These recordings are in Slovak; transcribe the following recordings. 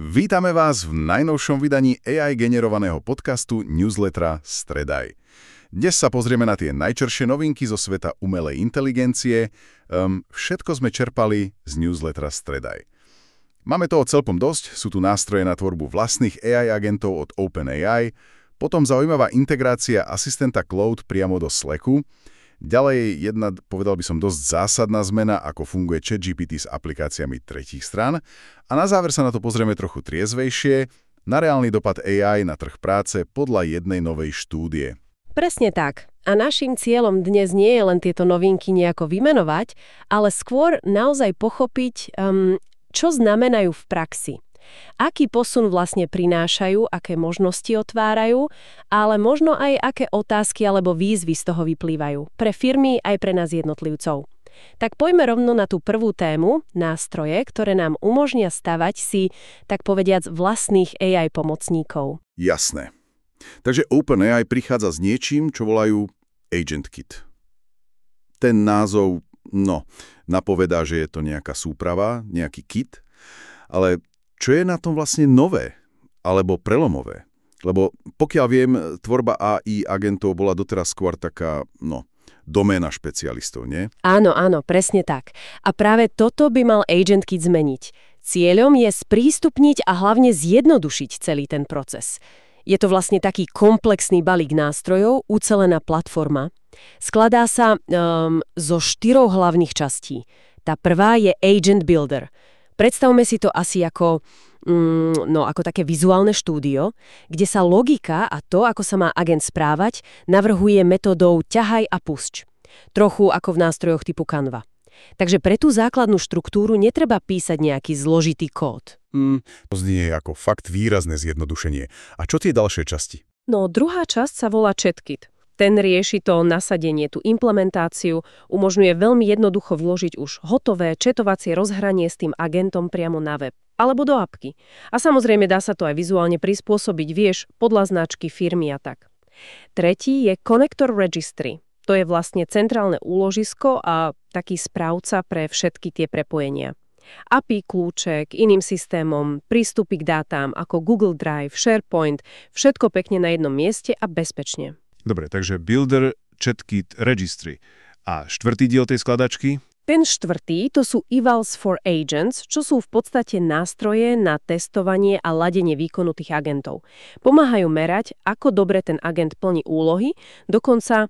Vítame vás v najnovšom vydaní AI generovaného podcastu newslettera Stredaj. Dnes sa pozrieme na tie najčeršie novinky zo sveta umelej inteligencie. Všetko sme čerpali z newslettera Stredaj. Máme toho celkom dosť, sú tu nástroje na tvorbu vlastných AI agentov od OpenAI, potom zaujímavá integrácia asistenta Claude priamo do Slacku, ďalej jedna, povedal by som, dosť zásadná zmena, ako funguje ChatGPT s aplikáciami tretích strán a na záver sa na to pozrieme trochu triezvejšie, na reálny dopad AI na trh práce podľa jednej novej štúdie. Presne tak. A naším cieľom dnes nie je len tieto novinky nejako vymenovať, ale skôr naozaj pochopiť, čo znamenajú v praxi. Aký posun vlastne prinášajú, aké možnosti otvárajú, ale možno aj aké otázky alebo výzvy z toho vyplývajú. Pre firmy aj pre nás jednotlivcov. Tak poďme rovno na tú prvú tému, nástroje, ktoré nám umožnia stavať si, tak povediac, vlastných AI pomocníkov. Jasné. Takže OpenAI prichádza s niečím, čo volajú AgentKit. Ten názov, napovedá, že je to nejaká súprava, nejaký kit, ale čo je na tom vlastne nové alebo prelomové? Lebo pokiaľ viem, tvorba AI agentov bola doteraz skôr taká, doména špecialistov, nie? Áno, presne tak. A práve toto by mal AgentKit zmeniť. Cieľom je sprístupniť a hlavne zjednodušiť celý ten proces. Je to vlastne taký komplexný balík nástrojov, ucelená platforma. Skladá sa zo 4 hlavných častí. Tá prvá je Agent Builder. Predstavme si to asi ako také vizuálne štúdio, kde sa logika a to, ako sa má agent správať, navrhuje metodou ťahaj a pusť. Trochu ako v nástrojoch typu Canva. Takže pre tú základnú štruktúru netreba písať nejaký zložitý kód. To znie ako fakt výrazné zjednodušenie. A čo tie ďalšie časti? Druhá časť sa volá ChatKit. Ten rieši to nasadenie, tú implementáciu, umožňuje veľmi jednoducho vložiť už hotové četovacie rozhranie s tým agentom priamo na web alebo do apky. A samozrejme dá sa to aj vizuálne prispôsobiť, podľa značky firmy a tak. Tretí je Connector Registry. To je vlastne centrálne úložisko a taký správca pre všetky tie prepojenia. API kľúče k iným systémom, prístupy k dátam ako Google Drive, SharePoint, všetko pekne na jednom mieste a bezpečne. Dobre, takže Builder, ChatKit, Registry. A štvrtý diel tej skladačky? Ten štvrtý to sú Evals for Agents, čo sú v podstate nástroje na testovanie a ladenie výkonu tých agentov. Pomáhajú merať, ako dobre ten agent plní úlohy, dokonca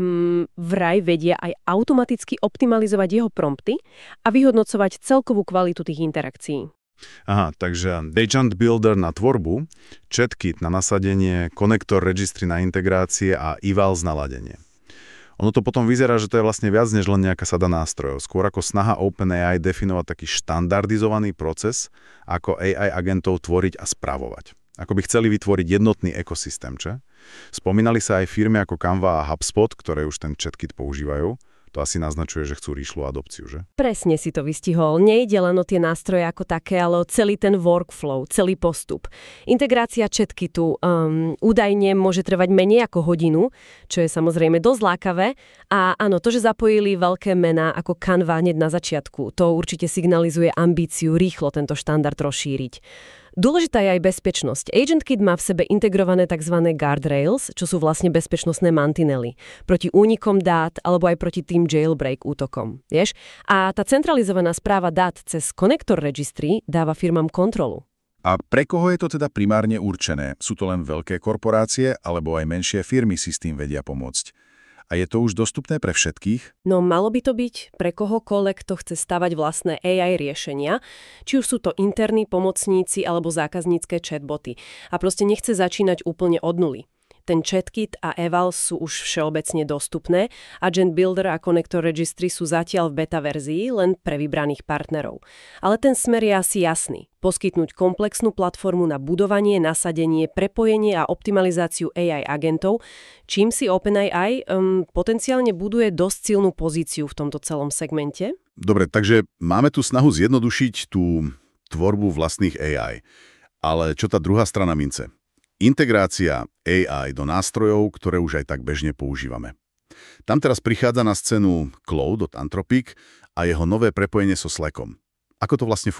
vraj vedia aj automaticky optimalizovať jeho prompty a vyhodnocovať celkovú kvalitu tých interakcií. Aha, takže Agent Builder na tvorbu, ChatKit na nasadenie, Connector Registry na integrácie a Evals na ladenie. Ono to potom vyzerá, že to je vlastne viac než len nejaká sada nástrojov. Skôr ako snaha OpenAI definovať taký štandardizovaný proces, ako AI agentov tvoriť a spravovať. Ako by chceli vytvoriť jednotný ekosystém, čo? Spomínali sa aj firmy ako Canva a HubSpot, ktoré už ten ChatKit používajú. To asi naznačuje, že chcú rýchlu adopciu, že? Presne si to vystihol. Nejde len o tie nástroje ako také, ale o celý ten workflow, celý postup. Integrácia ChatKitu údajne môže trvať menej ako hodinu, čo je samozrejme dosť lákavé. A áno, to, že zapojili veľké mená ako Canva hneď na začiatku, to určite signalizuje ambíciu rýchlo tento štandard rozšíriť. Dôležitá je aj bezpečnosť. AgentKit má v sebe integrované tzv. Guardrails, čo sú vlastne bezpečnostné mantinely, proti únikom dát alebo aj proti tým jailbreak útokom. Vieš? A tá centralizovaná správa dát cez Connector Registry dáva firmám kontrolu. A pre koho je to teda primárne určené? Sú to len veľké korporácie alebo aj menšie firmy si s tým vedia pomôcť? A je to už dostupné pre všetkých? Malo by to byť pre kohokoľvek, kto chce stavať vlastné AI riešenia, či už sú to interní pomocníci alebo zákaznícke chatboty. A proste nechce začínať úplne od nuly. Ten ChatKit a Evals sú už všeobecne dostupné, Agent Builder a Connector Registry sú zatiaľ v beta verzii len pre vybraných partnerov. Ale ten smer je asi jasný. Poskytnúť komplexnú platformu na budovanie, nasadenie, prepojenie a optimalizáciu AI agentov, čím si OpenAI potenciálne buduje dosť silnú pozíciu v tomto celom segmente. Dobre, takže máme tu snahu zjednodušiť tú tvorbu vlastných AI. Ale čo tá druhá strana mince? Integrácia AI do nástrojov, ktoré už aj tak bežne používame. Tam teraz prichádza na scénu Claude od Anthropic a jeho nové prepojenie so Slackom. Ako to vlastne funguje?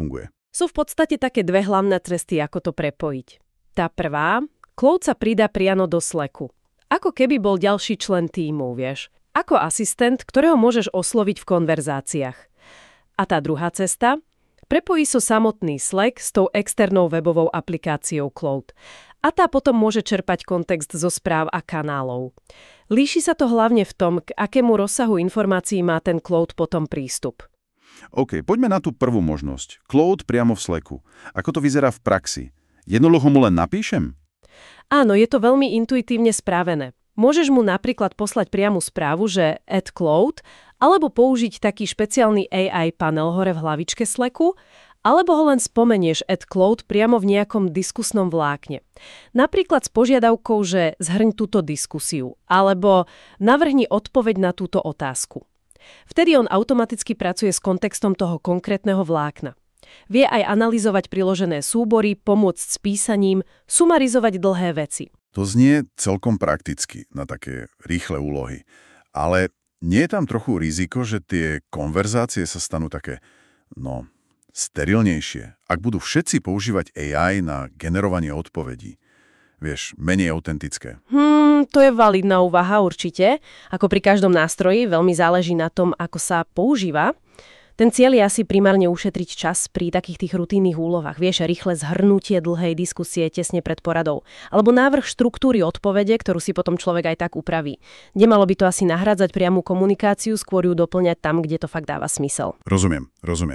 Sú v podstate také dve hlavné cesty, ako to prepojiť. Tá prvá, Cloud sa pridá priamo do Slacku. Ako keby bol ďalší člen tímu, vieš. Ako asistent, ktorého môžeš osloviť v konverzáciách. A tá druhá cesta, prepojí sa samotný Slack s tou externou webovou aplikáciou Cloud. A tá potom môže čerpať kontext zo správ a kanálov. Líši sa to hlavne v tom, k akému rozsahu informácií má ten Cloud potom prístup. OK, poďme na tú prvú možnosť. Cloud priamo v Slacku. Ako to vyzerá v praxi? Jednoducho mu len napíšem? Áno, je to veľmi intuitívne spravené. Môžeš mu napríklad poslať priamu správu, že add Cloud, alebo použiť taký špeciálny AI panel hore v hlavičke Slacku, alebo ho len spomenieš add Cloud priamo v nejakom diskusnom vlákne. Napríklad s požiadavkou, že zhrň túto diskusiu, alebo navrhni odpoveď na túto otázku. Vtedy on automaticky pracuje s kontextom toho konkrétneho vlákna. Vie aj analyzovať priložené súbory, pomôcť s písaním, sumarizovať dlhé veci. To znie celkom prakticky na také rýchle úlohy. Ale nie je tam trochu riziko, že tie konverzácie sa stanú také, sterilnejšie, ak budú všetci používať AI na generovanie odpovedí? Vieš, menej autentické. To je validná úvaha určite. Ako pri každom nástroji, veľmi záleží na tom, ako sa používa. Ten cieľ je asi primárne ušetriť čas pri takých tých rutinných úlohách. Vieš, rýchle zhrnutie dlhej diskusie tesne pred poradou. Alebo návrh štruktúry odpovede, ktorú si potom človek aj tak upraví. Nemalo by to asi nahrádzať priamu komunikáciu, skôr ju doplňať tam, kde to fakt dáva smysel. Rozumiem.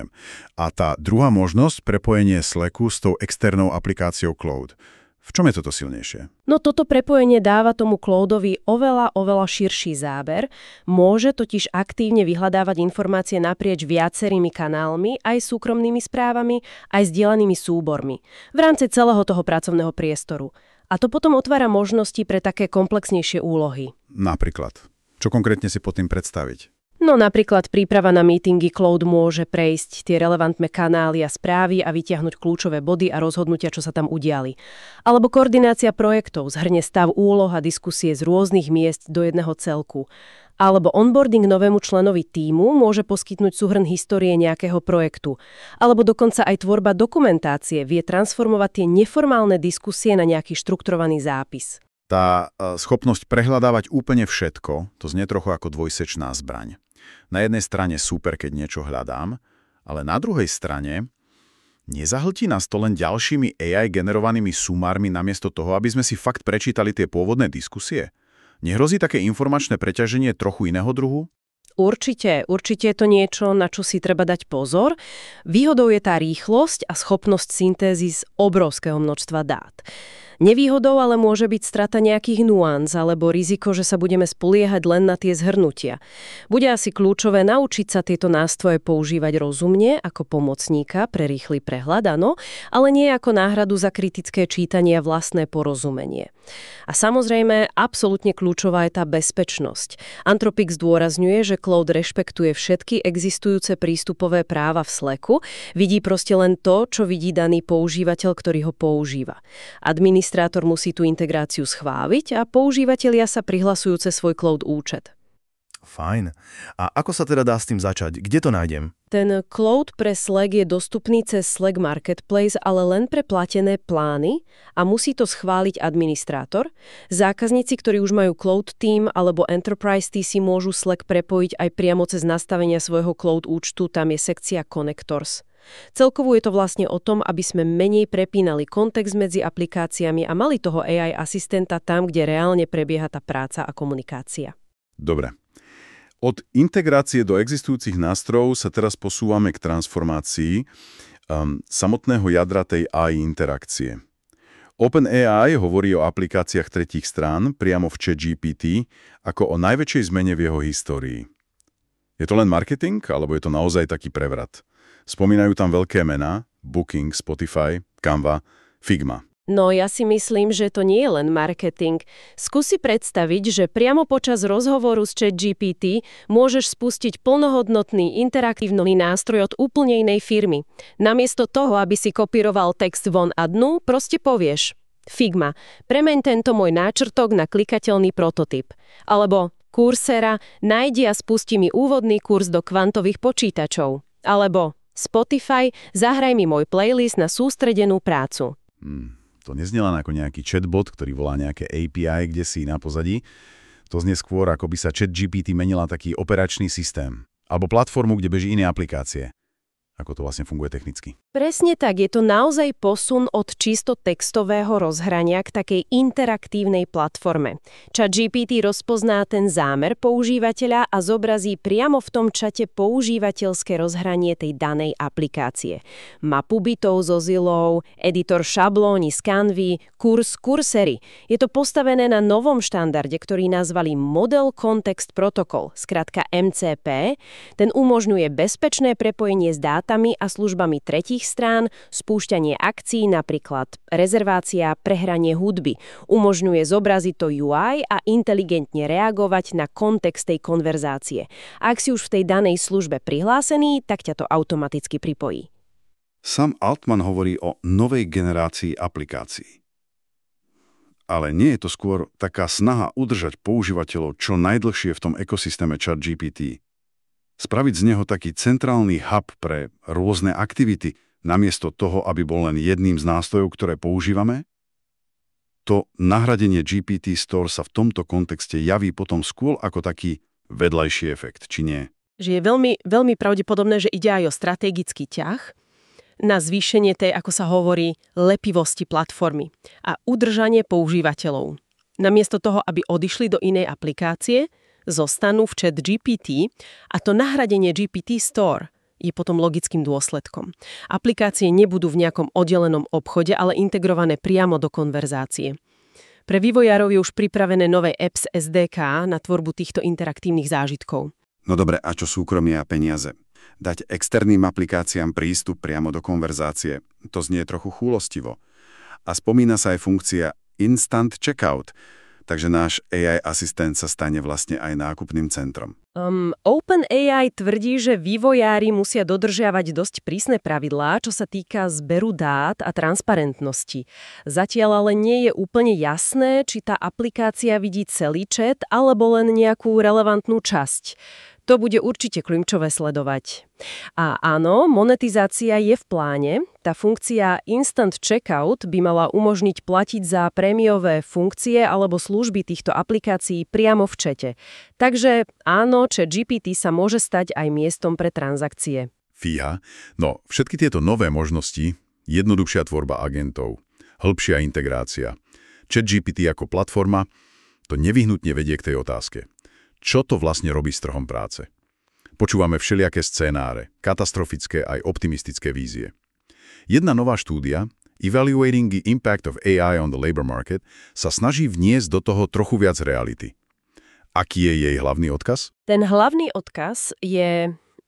A tá druhá možnosť, prepojenie Slacku s tou externou aplikáciou Cloud. V čom je toto silnejšie? Toto prepojenie dáva tomu Cloudovi oveľa širší záber. Môže totiž aktívne vyhľadávať informácie naprieč viacerými kanálmi, aj súkromnými správami, aj zdieľanými súbormi, v rámci celého toho pracovného priestoru. A to potom otvára možnosti pre také komplexnejšie úlohy. Napríklad. Čo konkrétne si pod tým predstaviť? Napríklad príprava na meetingy Cloud môže prejsť tie relevantné kanály a správy a vytiahnuť kľúčové body a rozhodnutia, čo sa tam udiali. Alebo koordinácia projektov, zhrnie stav úloh a diskusie z rôznych miest do jedného celku. Alebo onboarding novému členovi tímu môže poskytnúť súhrn histórie nejakého projektu. Alebo dokonca aj tvorba dokumentácie vie transformovať tie neformálne diskusie na nejaký štrukturovaný zápis. Tá schopnosť prehľadávať úplne všetko, to znie trochu ako dvojsečná zbraň. Na jednej strane super, keď niečo hľadám, ale na druhej strane nezahltí nás to len ďalšími AI generovanými sumármi namiesto toho, aby sme si fakt prečítali tie pôvodné diskusie? Nehrozí také informačné preťaženie trochu iného druhu? Určite je to niečo, na čo si treba dať pozor. Výhodou je tá rýchlosť a schopnosť syntézy z obrovského množstva dát. Nevýhodou ale môže byť strata nejakých nuánc alebo riziko, že sa budeme spoliehať len na tie zhrnutia. Bude asi kľúčové naučiť sa tieto nástroje používať rozumne ako pomocníka pre rýchly prehľad, áno, ale nie ako náhradu za kritické čítanie a vlastné porozumenie. A samozrejme, absolútne kľúčová je tá bezpečnosť. Anthropic zdôrazňuje, že Cloud rešpektuje všetky existujúce prístupové práva v Slacku, vidí proste len to, čo vidí daný používateľ, ktorý ho používa. Administrátor musí tú integráciu schváliť a používatelia sa prihlasujú cez svoj Cloud účet. Fajn. A ako sa teda dá s tým začať? Kde to nájdem? Ten Cloud pre Slack je dostupný cez Slack Marketplace, ale len pre platené plány a musí to schváliť administrátor. Zákazníci, ktorí už majú Cloud Team alebo Enterprise Team, si môžu Slack prepojiť aj priamo cez nastavenia svojho Cloud účtu, tam je sekcia Connectors. Celkovo je to vlastne o tom, aby sme menej prepínali kontext medzi aplikáciami a mali toho AI asistenta tam, kde reálne prebieha tá práca a komunikácia. Dobre. Od integrácie do existujúcich nástrojov sa teraz posúvame k transformácii samotného jadra tej AI interakcie. OpenAI hovorí o aplikáciách tretích strán priamo v ChatGPT ako o najväčšej zmene v jeho histórii. Je to len marketing, alebo je to naozaj taký prevrat? Spomínajú tam veľké mená, Booking, Spotify, Canva, Figma. Ja si myslím, že to nie je len marketing. Skús si predstaviť, že priamo počas rozhovoru s ChatGPT môžeš spustiť plnohodnotný interaktívny nástroj od úplne inej firmy. Namiesto toho, aby si kopíroval text von a dnu, proste povieš: Figma, premeň tento môj náčrtok na klikateľný prototyp. Alebo Coursera, nájdi a spusti mi úvodný kurz do kvantových počítačov. Alebo Spotify, zahraj mi môj playlist na sústredenú prácu. To neznie len ako nejaký chatbot, ktorý volá nejaké API, kde si na pozadí. To znie skôr, ako by sa ChatGPT menila taký operačný systém. Alebo platformu, kde beží iné aplikácie. Ako to vlastne funguje technicky. Presne tak, je to naozaj posun od čisto textového rozhrania k takej interaktívnej platforme. ChatGPT rozpozná ten zámer používateľa a zobrazí priamo v tom čate používateľské rozhranie tej danej aplikácie. Mapu bitov so Zillou, editor šablóny z Canvy, kurz Cursery. Je to postavené na novom štandarde, ktorý nazvali Model Context Protocol, skrátka MCP. Ten umožňuje bezpečné prepojenie s dátami a službami tretích strán, spúšťanie akcií, napríklad rezervácia, prehranie hudby. Umožňuje zobraziť to UI a inteligentne reagovať na kontext tej konverzácie. Ak si už v tej danej službe prihlásený, tak ťa to automaticky pripojí. Sam Altman hovorí o novej generácii aplikácií. Ale nie je to skôr taká snaha udržať používateľov čo najdlhšie v tom ekosystéme ChatGPT. Spraviť z neho taký centrálny hub pre rôzne aktivity, namiesto toho, aby bol len jedným z nástrojov, ktoré používame? To nahradenie GPT Store sa v tomto kontexte javí potom skôr ako taký vedľajší efekt, či nie? Že je veľmi pravdepodobné, že ide aj o strategický ťah na zvýšenie tej, ako sa hovorí, lepivosti platformy a udržanie používateľov. Namiesto toho, aby odišli do inej aplikácie, zostanú v ChatGPT a to nahradenie GPT Store je potom logickým dôsledkom. Aplikácie nebudú v nejakom oddelenom obchode, ale integrované priamo do konverzácie. Pre vývojárov je už pripravené nové apps SDK na tvorbu týchto interaktívnych zážitkov. No dobre, a čo súkromie a peniaze? Dať externým aplikáciám prístup priamo do konverzácie, to znie trochu chúlostivo. A spomína sa aj funkcia Instant Checkout, takže náš AI asistent sa stane vlastne aj nákupným centrom. OpenAI tvrdí, že vývojári musia dodržiavať dosť prísne pravidlá, čo sa týka zberu dát a transparentnosti. Zatiaľ ale nie je úplne jasné, či tá aplikácia vidí celý chat alebo len nejakú relevantnú časť. To bude určite kľúčové sledovať. A áno, monetizácia je v pláne. Tá funkcia Instant Checkout by mala umožniť platiť za prémiové funkcie alebo služby týchto aplikácií priamo v čete. Takže áno, ChatGPT sa môže stať aj miestom pre transakcie. Fíha. No, všetky tieto nové možnosti, jednoduchšia tvorba agentov, hĺbšia integrácia, ChatGPT ako platforma, to nevyhnutne vedie k tej otázke. Čo to vlastne robí s trhom práce? Počúvame všelijaké scénáre, katastrofické aj optimistické vízie. Jedna nová štúdia, Evaluating the Impact of AI on the Labor Market, sa snaží vniesť do toho trochu viac reality. Aký je jej hlavný odkaz? Ten hlavný odkaz je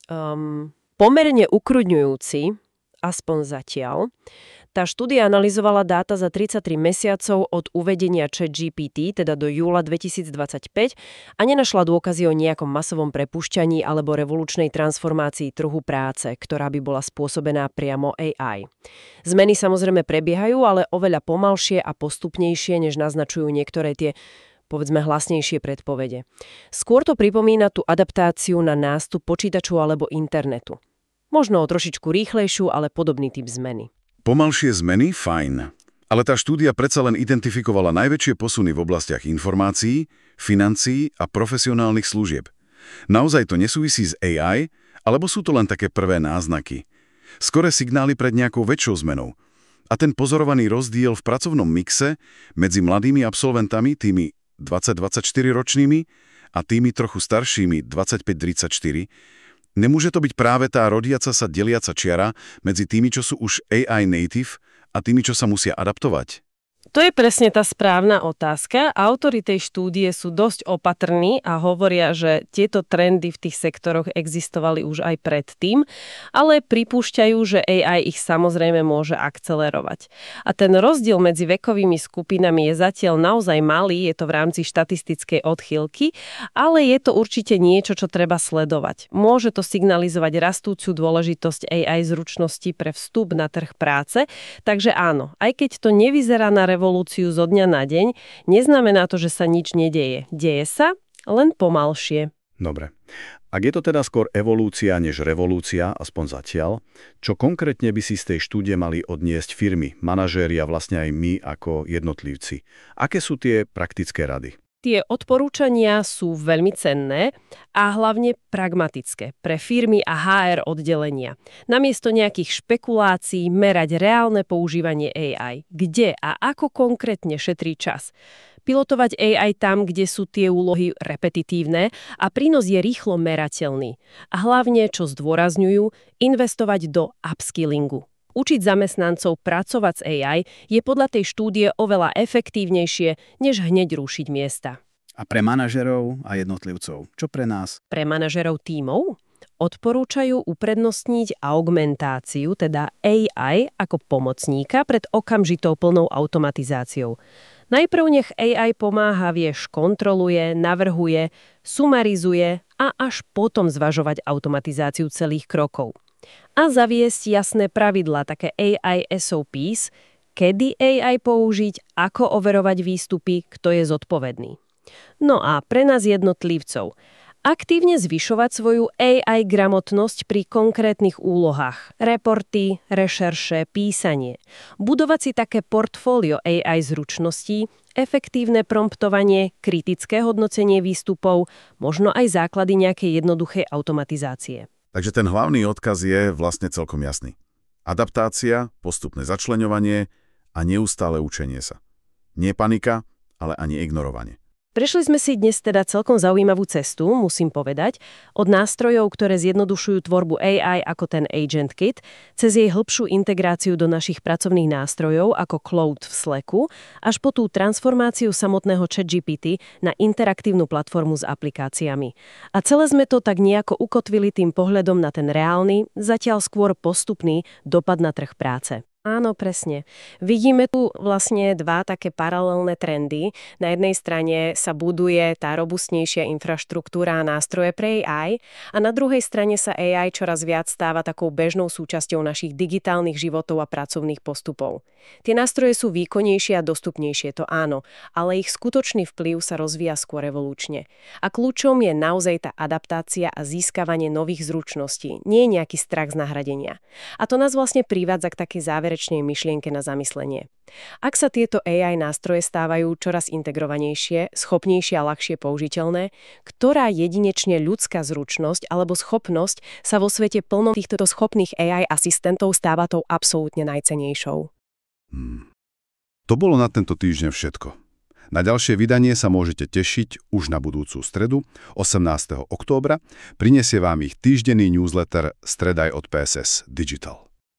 pomerne ukrudňujúci, aspoň zatiaľ. Tá štúdia analyzovala dáta za 33 mesiacov od uvedenia ChatGPT, teda do júla 2025, a nenašla dôkazy o nejakom masovom prepušťaní alebo revolučnej transformácii trhu práce, ktorá by bola spôsobená priamo AI. Zmeny samozrejme prebiehajú, ale oveľa pomalšie a postupnejšie, než naznačujú niektoré tie, povedzme, hlasnejšie predpovede. Skôr to pripomína tú adaptáciu na nástup počítaču alebo internetu. Možno o trošičku rýchlejšiu, ale podobný typ zmeny. Pomalšie zmeny? Fajn. Ale tá štúdia predsa len identifikovala najväčšie posuny v oblastiach informácií, financií a profesionálnych služieb. Naozaj to nesúvisí s AI, alebo sú to len také prvé náznaky? Skoré signály pred nejakou väčšou zmenou. A ten pozorovaný rozdiel v pracovnom mixe medzi mladými absolventami, tými 20-24 ročnými, a tými trochu staršími 25-34, nemôže to byť práve tá rodiaca sa deliaca čiara medzi tými, čo sú už AI native a tými, čo sa musia adaptovať? To je presne tá správna otázka. Autori tej štúdie sú dosť opatrní a hovoria, že tieto trendy v tých sektoroch existovali už aj predtým, ale pripúšťajú, že AI ich samozrejme môže akcelerovať. A ten rozdiel medzi vekovými skupinami je zatiaľ naozaj malý, je to v rámci štatistickej odchýlky, ale je to určite niečo, čo treba sledovať. Môže to signalizovať rastúcu dôležitosť AI zručnosti pre vstup na trh práce, takže áno, aj keď to nevyzerá na revolúciu zo dňa na deň, neznamená to, že sa nič nedeje. Deje sa, len pomalšie. Dobre. Ak je to teda skôr evolúcia než revolúcia, aspoň zatiaľ, čo konkrétne by si z tej štúdie mali odniesť firmy, manažéri a vlastne aj my ako jednotlivci? Aké sú tie praktické rady? Tie odporúčania sú veľmi cenné a hlavne pragmatické pre firmy a HR oddelenia. Namiesto nejakých špekulácií merať reálne používanie AI. Kde a ako konkrétne šetrí čas. Pilotovať AI tam, kde sú tie úlohy repetitívne a prínos je rýchlo merateľný. A hlavne, čo zdôrazňujú, investovať do upskillingu. Učiť zamestnancov pracovať s AI je podľa tej štúdie oveľa efektívnejšie, než hneď rušiť miesta. A pre manažerov a jednotlivcov, čo pre nás? Pre manažerov tímov odporúčajú uprednostniť augmentáciu, teda AI, ako pomocníka pred okamžitou plnou automatizáciou. Najprv nech AI pomáha, kontroluje, navrhuje, sumarizuje a až potom zvažovať automatizáciu celých krokov. A zaviesť jasné pravidlá, také AI SOPs, kedy AI použiť, ako overovať výstupy, kto je zodpovedný. No a pre nás jednotlivcov, aktívne zvyšovať svoju AI gramotnosť pri konkrétnych úlohách, reporty, rešerše, písanie. Budovať si také portfólio AI zručností, efektívne promptovanie, kritické hodnotenie výstupov, možno aj základy nejakej jednoduchej automatizácie. Takže ten hlavný odkaz je vlastne celkom jasný. Adaptácia, postupné začleňovanie a neustále učenie sa. Nie panika, ale ani ignorovanie. Prešli sme si dnes teda celkom zaujímavú cestu, musím povedať, od nástrojov, ktoré zjednodušujú tvorbu AI ako ten Agent Kit, cez jej hĺbšiu integráciu do našich pracovných nástrojov ako Claude v Slacku, až po tú transformáciu samotného ChatGPT na interaktívnu platformu s aplikáciami. A celé sme to tak nejako ukotvili tým pohľadom na ten reálny, zatiaľ skôr postupný dopad na trh práce. Áno, presne. Vidíme tu vlastne dva také paralelné trendy. Na jednej strane sa buduje tá robustnejšia infraštruktúra a nástroje pre AI a na druhej strane sa AI čoraz viac stáva takou bežnou súčasťou našich digitálnych životov a pracovných postupov. Tie nástroje sú výkonnejšie a dostupnejšie, to áno, ale ich skutočný vplyv sa rozvíja skôr revolučne. A kľúčom je naozaj tá adaptácia a získavanie nových zručností, nie je nejaký strach z nahradenia. A to nás vlastne privádza k takej záverečnej myšlienke na zamyslenie. Ak sa tieto AI nástroje stávajú čoraz integrovanejšie, schopnejšie a ľahšie použiteľné, ktorá jedinečne ľudská zručnosť alebo schopnosť sa vo svete plnom týchto schopných AI asistentov stáva tou absolútne najcennejšou? To bolo na tento týždeň všetko. Na ďalšie vydanie sa môžete tešiť už na budúcu stredu, 18. októbra. Prinesie vám ich týždenný newsletter Stredaj od PSS Digital.